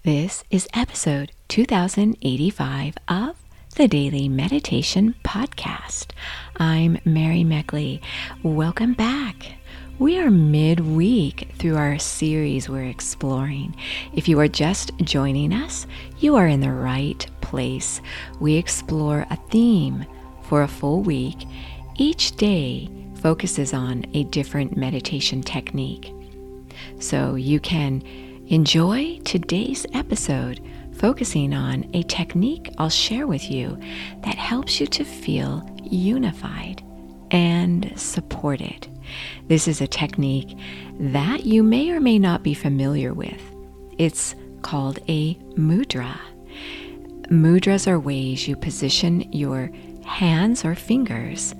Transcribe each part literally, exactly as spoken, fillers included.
This is episode two thousand eighty-five of the Daily Meditation Podcast. I'm Mary Meckley. Welcome back. We are midweek through our series we're exploring. If you are just joining us, you are in the right place. We explore a theme for a full week. Each day focuses on a different meditation technique. So you can enjoy today's episode focusing on a technique I'll share with you that helps you to feel unified and supported. This is a technique that you may or may not be familiar with. It's called a mudra. Mudras are ways you position your hands or fingers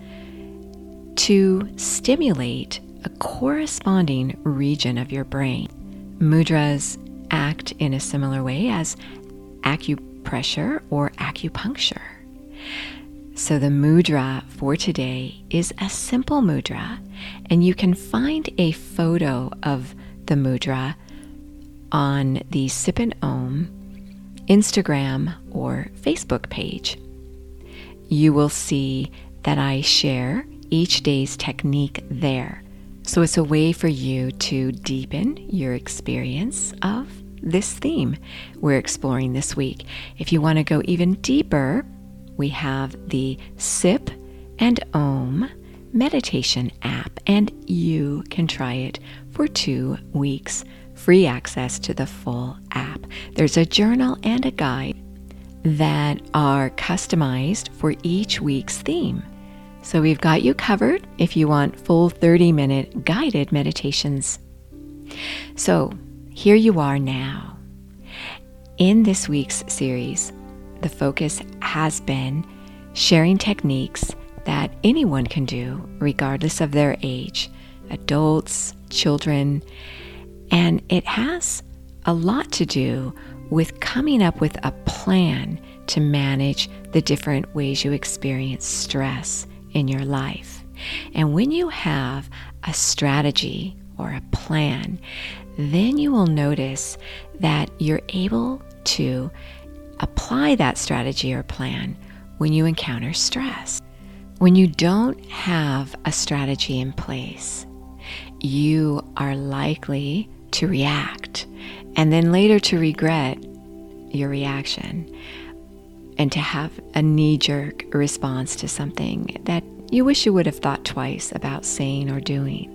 to stimulate a corresponding region of your brain. Mudras act in a similar way as acupressure or acupuncture. So the mudra for today is a simple mudra, and you can find a photo of the mudra on the Sip and Om Instagram or Facebook page. You will see that I share each day's technique there. So it's a way for you to deepen your experience of this theme we're exploring this week. If you want to go even deeper, we have the Sip and Om meditation app, and you can try it for two weeks. Free access to the full app. There's a journal and a guide that are customized for each week's theme. So we've got you covered if you want full thirty-minute guided meditations. So here you are now. In this week's series, the focus has been sharing techniques that anyone can do regardless of their age, adults, children, and it has a lot to do with coming up with a plan to manage the different ways you experience stress in your life. And when you have a strategy or a plan, then you will notice that you're able to apply that strategy or plan when you encounter stress. When you don't have a strategy in place, you are likely to react and then later to regret your reaction and to have a knee-jerk response to something that you wish you would have thought twice about saying or doing.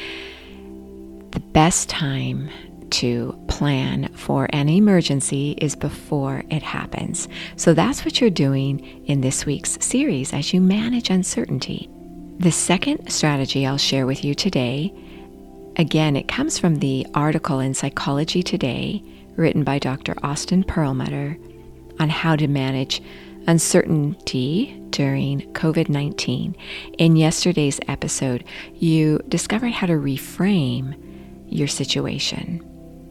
The best time to plan for an emergency is before it happens. So that's what you're doing in this week's series as you manage uncertainty. The second strategy I'll share with you today, again, it comes from the article in Psychology Today written by Doctor Austin Perlmutter on how to manage uncertainty during covid nineteen. In yesterday's episode, you discovered how to reframe your situation.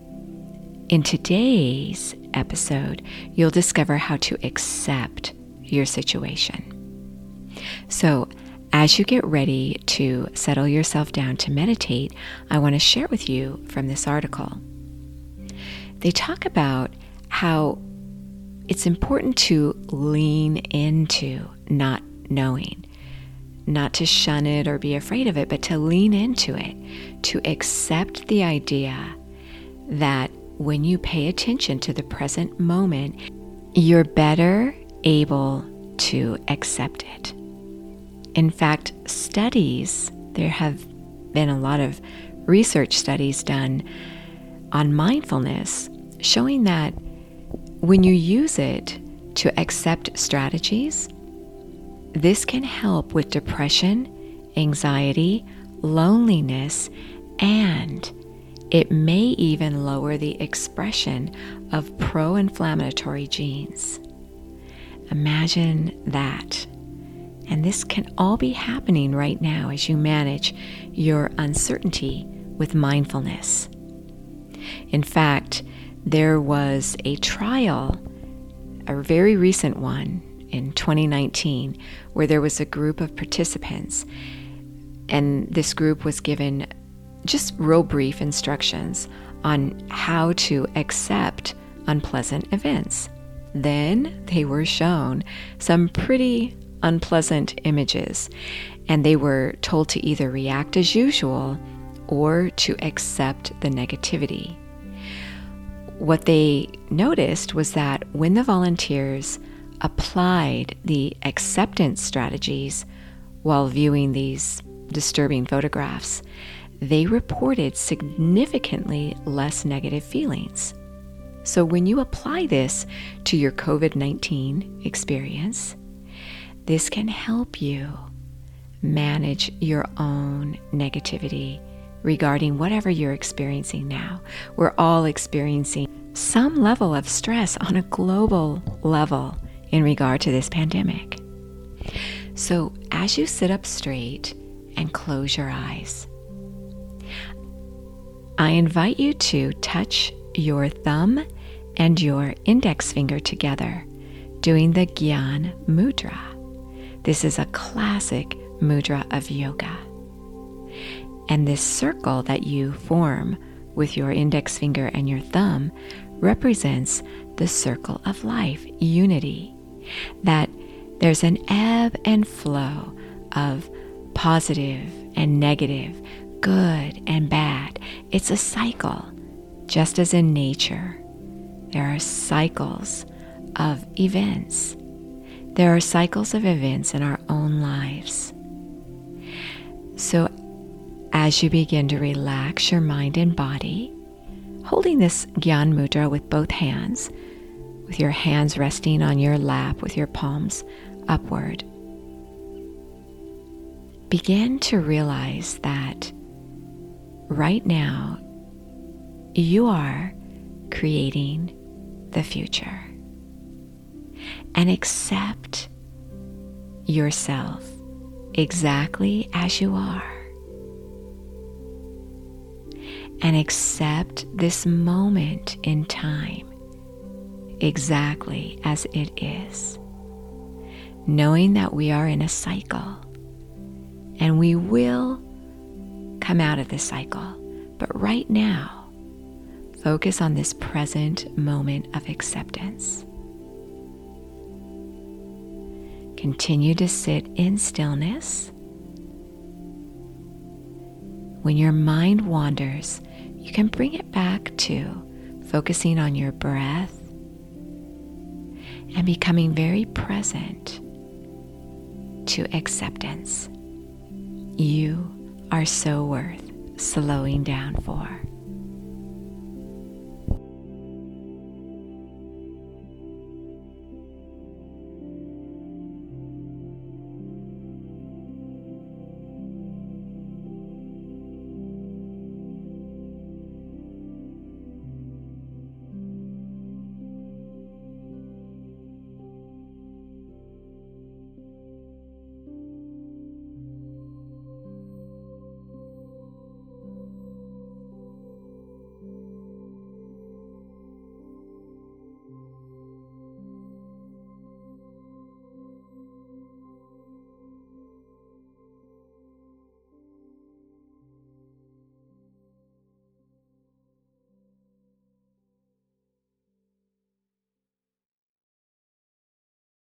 In today's episode, you'll discover how to accept your situation. So, as you get ready to settle yourself down to meditate, I want to share with you from this article. They talk about how it's important to lean into not knowing, not to shun it or be afraid of it, but to lean into it, to accept the idea that when you pay attention to the present moment, you're better able to accept it. In fact, studies, there have been a lot of research studies done on mindfulness showing that when you use it to accept strategies, this can help with depression, anxiety, loneliness, and it may even lower the expression of pro-inflammatory genes. Imagine that. And this can all be happening right now as you manage your uncertainty with mindfulness. In fact, there was a trial, a very recent one in twenty nineteen, where there was a group of participants, and this group was given just real brief instructions on how to accept unpleasant events. Then they were shown some pretty unpleasant images, and they were told to either react as usual or to accept the negativity. What they noticed was that when the volunteers applied the acceptance strategies while viewing these disturbing photographs, they reported significantly less negative feelings. So when you apply this to your covid nineteen experience, this can help you manage your own negativity regarding whatever you're experiencing now. We're all experiencing some level of stress on a global level in regard to this pandemic. So as you sit up straight and close your eyes, I invite you to touch your thumb and your index finger together, doing the Gyan Mudra. This is a classic mudra of yoga. And this circle that you form with your index finger and your thumb represents the circle of life, unity. That there's an ebb and flow of positive and negative, good and bad. It's a cycle, just as in nature. There are cycles of events. There are cycles of events in our own lives. So as you begin to relax your mind and body, holding this Gyan Mudra with both hands, with your hands resting on your lap with your palms upward, begin to realize that right now you are creating the future, and accept yourself exactly as you are. And accept this moment in time exactly as it is, knowing that we are in a cycle and we will come out of this cycle. But right now, focus on this present moment of acceptance. Continue to sit in stillness. When your mind wanders, you can bring it back to focusing on your breath and becoming very present to acceptance. You are so worth slowing down for.